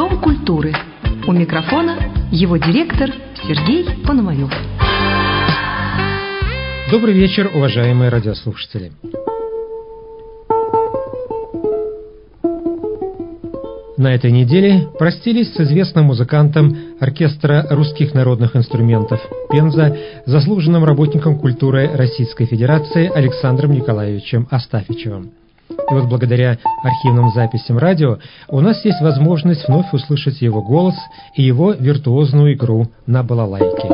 Дом культуры. У микрофона его директор Сергей Пономарев. Добрый вечер, уважаемые радиослушатели. На этой неделе простились с известным музыкантом оркестра русских народных инструментов «Пенза», заслуженным работником культуры Российской Федерации Александром Николаевичем Астафьевичем. И вот благодаря архивным записям радио у нас есть возможность вновь услышать его голос и его виртуозную игру на балалайке.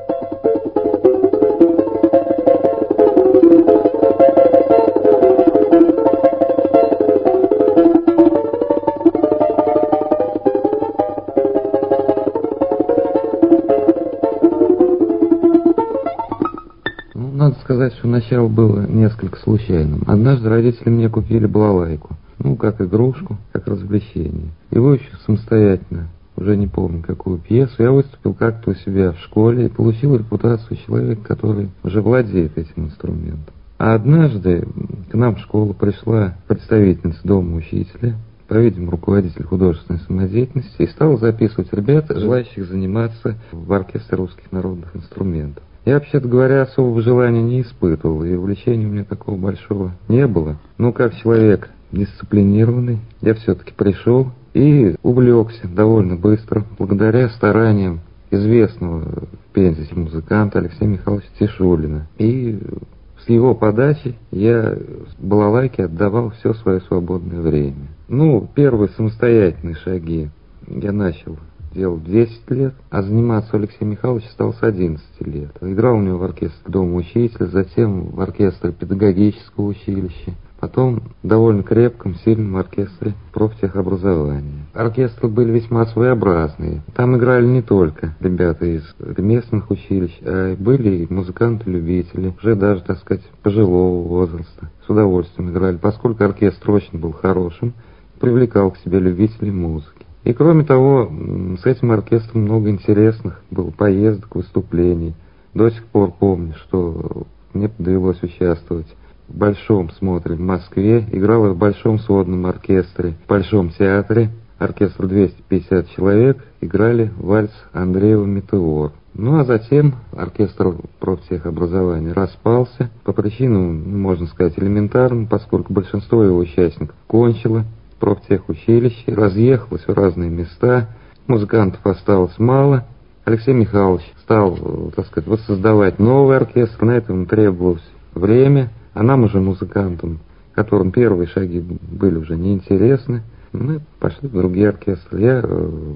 Надо сказать, что начало было несколько случайным. Однажды родители мне купили балалайку. Как игрушку, как развлечение. И выучил самостоятельно, уже не помню какую пьесу, я выступил как-то у себя в школе и получил репутацию человека, который уже владеет этим инструментом. А однажды к нам в школу пришла представительница дома учителя, по-видимому, руководитель художественной самодеятельности, и стала записывать ребят, желающих заниматься в оркестре русских народных инструментов. Я, вообще-то говоря, особого желания не испытывал, и увлечения у меня такого большого не было. Но как человек дисциплинированный, я все-таки пришел и увлекся довольно быстро, благодаря стараниям известного в Пензе музыканта Алексея Михайловича Тишулина. И с его подачи я балалайке отдавал все свое свободное время. Первые самостоятельные шаги я начал делал 10 лет, а заниматься Алексей Михайлович стал с 11 лет. Играл у него в оркестре Дома учителя, затем в оркестре педагогического училища, потом в довольно крепком, сильном оркестре профтехобразования. Оркестры были весьма своеобразные. Там играли не только ребята из местных училищ, а были и музыканты-любители, уже даже, так сказать, пожилого возраста. С удовольствием играли, поскольку оркестр очень был хорошим, привлекал к себе любителей музыки. И кроме того, с этим оркестром много интересных было поездок, выступлений. До сих пор помню, что мне довелось участвовать в Большом смотре в Москве. Играл я в Большом сводном оркестре, в Большом театре. Оркестр 250 человек играли вальс Андреева «Метеор». А затем оркестр профтехобразования распался по причинам, можно сказать, элементарным, поскольку большинство его участников кончило профтехучилище, разъехалось в разные места, музыкантов осталось мало. Алексей Михайлович стал, так сказать, воссоздавать новый оркестр, на это ему требовалось время, а нам уже, музыкантам, которым первые шаги были уже неинтересны, мы пошли в другие оркестры. Я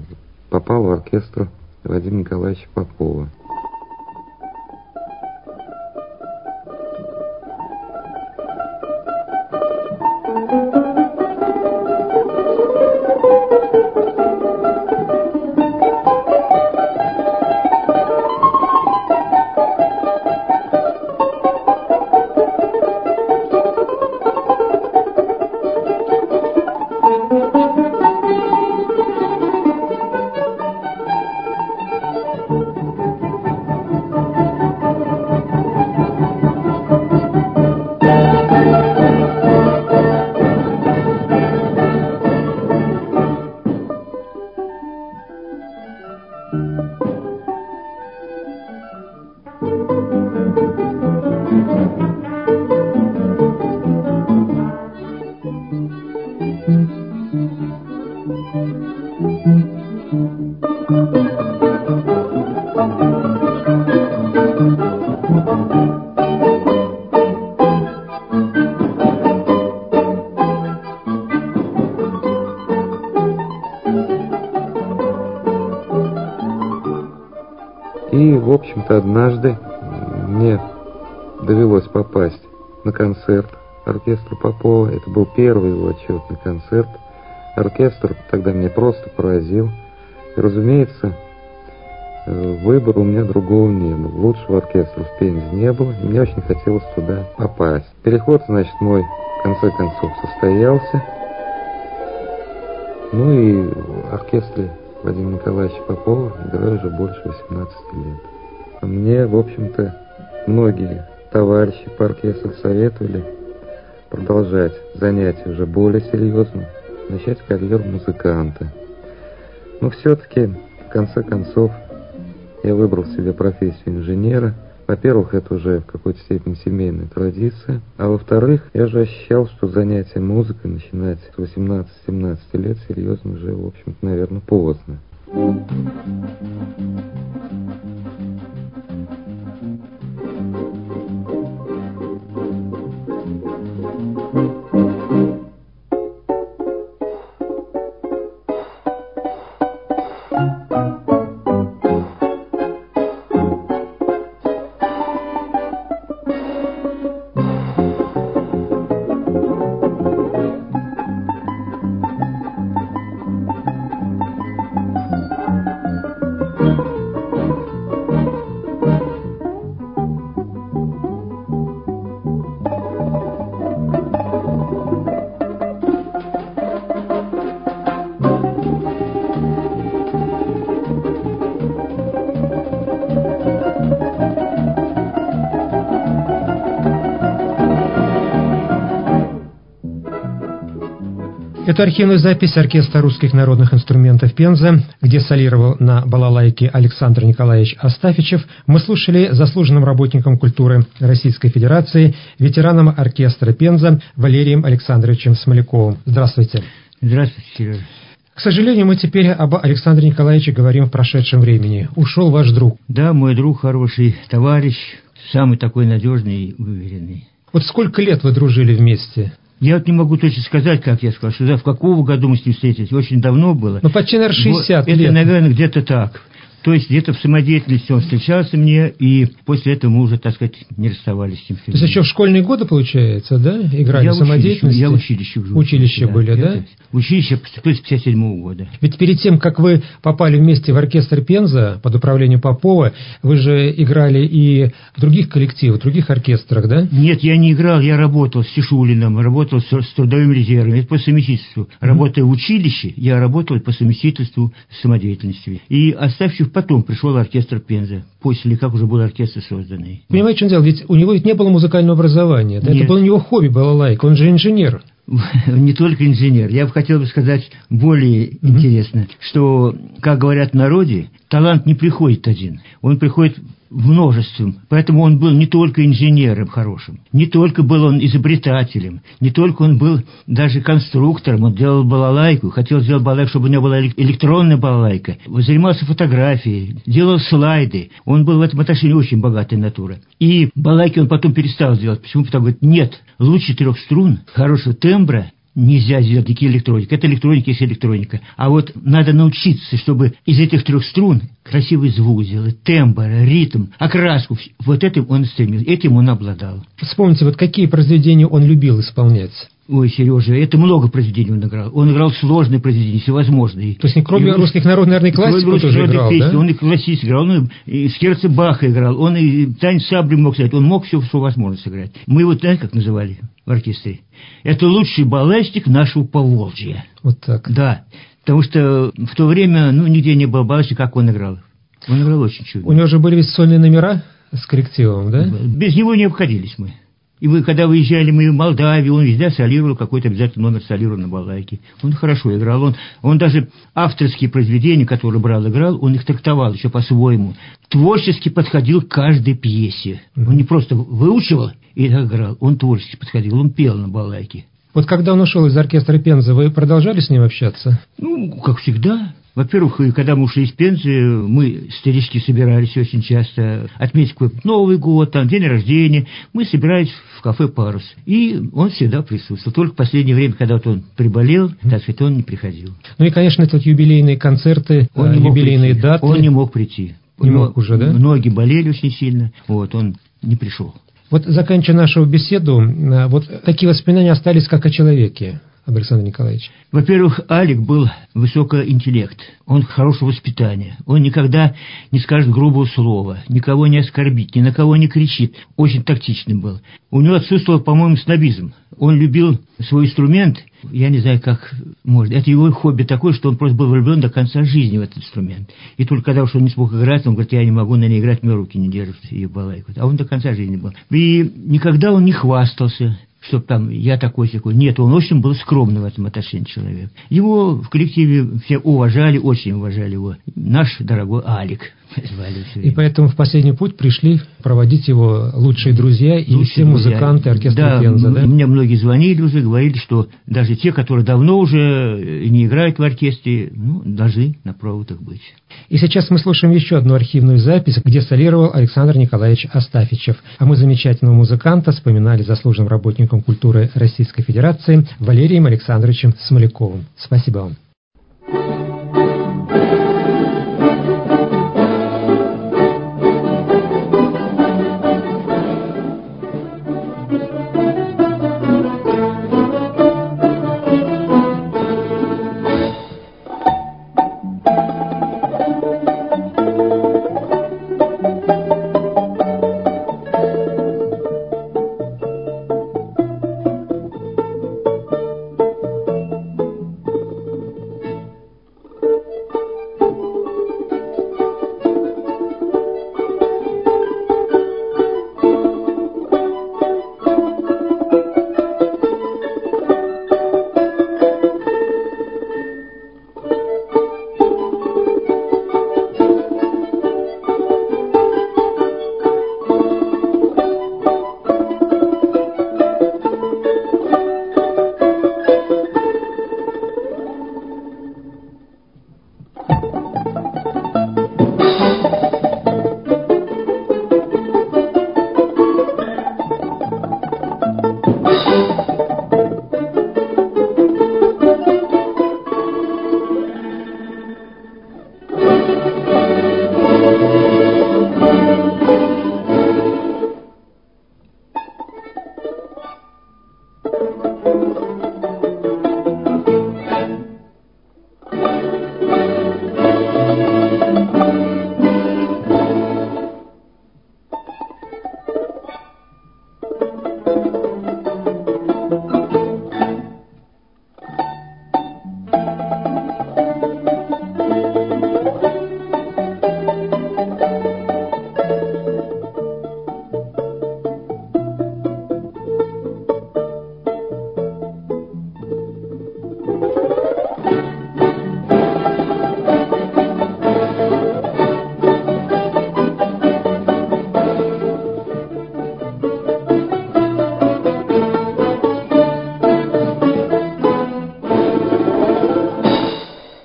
попал в оркестр Вадима Николаевича Попова. И, в общем-то, однажды мне довелось попасть на концерт оркестра Попова. Это был первый его отчетный концерт. Оркестр тогда меня просто поразил. И, разумеется, выбора у меня другого не было. Лучшего оркестра в Пензе не было, и мне очень хотелось туда попасть. Переход, значит, мой в конце концов состоялся. И в оркестре Вадима Николаевича Попова играю уже больше 18 лет. Мне, в общем-то, многие товарищи по оркестру советовали продолжать занятия уже более серьезно, начать карьеру музыканта. Но все-таки, в конце концов, я выбрал себе профессию инженера. Во-первых, это уже в какой-то степени семейная традиция. А во-вторых, я же ощущал, что занятие музыкой начинать с 18-17 лет серьезно уже, в общем-то, наверное, поздно. Это архивная запись оркестра русских народных инструментов «Пенза», где солировал на балалайке Александр Николаевич Астафьичев. Мы слушали заслуженным работником культуры Российской Федерации, ветераном оркестра «Пенза» Валерием Александровичем Смоляковым. Здравствуйте. Здравствуйте, Сережа. К сожалению, мы теперь об Александре Николаевиче говорим в прошедшем времени. Ушел ваш друг. Да, мой друг, хороший товарищ, самый такой надежный и уверенный. Вот сколько лет вы дружили вместе? Я вот не могу точно сказать, как я сказал, что в какого году мы с ним встретились. Очень давно было. Ну, почти, наверное, 60 лет. Это, наверное, где-то так. То есть где-то в самодеятельности он встречался мне, и после этого мы уже, так сказать, не расставались с ним. То есть еще в школьные годы, получается, да? Играли в самодеятельности? Я в училище уже. Училище были, да? Училище, то есть 57-го года. Ведь перед тем, как вы попали вместе в оркестр «Пенза» под управлением Попова, вы же играли и в других коллективах, в других оркестрах, да? Нет, я не играл, я работал с Тишулиным, работал с трудовым резервом, это по совместительству. Работая в училище, я работал по совместительству с самодеятельностью. И Астафьев потом пришел в оркестр «Пенза», после как уже был оркестр созданный. Понимаете, в чем дело? Ведь у него ведь не было музыкального образования, да? Это было у него хобби, балалайка, он же инженер. Не только инженер. Я бы хотел сказать более интересно, что, как говорят в народе, талант не приходит один, он приходит множеством. Поэтому он был не только инженером хорошим, не только был он изобретателем, не только он был даже конструктором, он делал балалайку, хотел сделать балалайку, чтобы у него была электронная балалайка, занимался фотографией, делал слайды. Он был в этом отношении очень богатая натура. И балалайки он потом перестал делать. Почему? Потому что говорит, нет, лучше 3 струн, хорошего тембра нельзя сделать никакие электроники. Это электроника есть электроника. А вот надо научиться, чтобы из этих 3 струн красивый звук сделать, тембр, ритм, окраску. Вот этим он стремился, этим он обладал. Вспомните, вот какие произведения он любил исполнять? Ой, Сережа, это много произведений он играл. Он играл сложные произведения, всевозможные. То есть, кроме русских народных, наверное, классику тоже играл, песни, да? Он и классический играл, он и скерца Баха играл, он и танец сабли мог сыграть, он мог все, что возможно сыграть. Мы его, знаете, как называли в оркестре? Это лучший балластик нашего Поволжья. Вот так. Да, потому что в то время, нигде не было балластика, как он играл. Он играл очень чудно. У него же были ведь сольные номера с коллективом, да? Без него не обходились мы. И когда выезжали мы в Молдавию, он везде солировал, какой-то обязательно номер солировал на балалайке. Он хорошо играл. Он даже авторские произведения, которые брал, играл, он их трактовал еще по-своему. Творчески подходил к каждой пьесе. Он не просто выучивал и играл, он творчески подходил, он пел на балалайке. Вот когда он ушел из оркестра «Пенза», вы продолжали с ним общаться? Как всегда. Во-первых, когда мы ушли из Пензы, мы, старички, собирались очень часто отметить какой-то Новый год, день рождения. Мы собирались в кафе «Парус». И он всегда присутствовал. Только в последнее время, когда он приболел, так сказать, он не приходил. Ну и, конечно, это юбилейные концерты, юбилейные даты. Он не мог прийти. Не мог уже, да? Ноги болели очень сильно. Он не пришел. Вот, заканчивая нашу беседу, вот такие воспоминания остались как о человеке, об Александре Николаевиче. Во-первых, Алик был высокий интеллект, он хорошего воспитания, он никогда не скажет грубого слова, никого не оскорбит, ни на кого не кричит, очень тактичный был. У него отсутствовал, по-моему, снобизм. Он любил свой инструмент, я не знаю, как можно. Это его хобби такое, что он просто был влюблен до конца жизни в этот инструмент. И только когда уж он не смог играть, он говорит, я не могу на ней играть, мне руки не держат, ее балайку. А он до конца жизни был. И никогда он не хвастался, чтобы там я такой-сякой. Нет, он очень был скромный в этом отношении человек. Его в коллективе все уважали, очень уважали его. Наш дорогой Алик. И поэтому в последний путь пришли проводить его лучшие друзья и все музыканты оркестра Пенза, да? Мне многие звонили уже, говорили, что даже те, которые давно уже не играют в оркестре, должны на проводах быть. И сейчас мы слушаем еще одну архивную запись, где солировал Александр Николаевич Астафьичев. А мы замечательного музыканта вспоминали заслуженным работником культуры Российской Федерации Валерием Александровичем Смоляковым. Спасибо вам.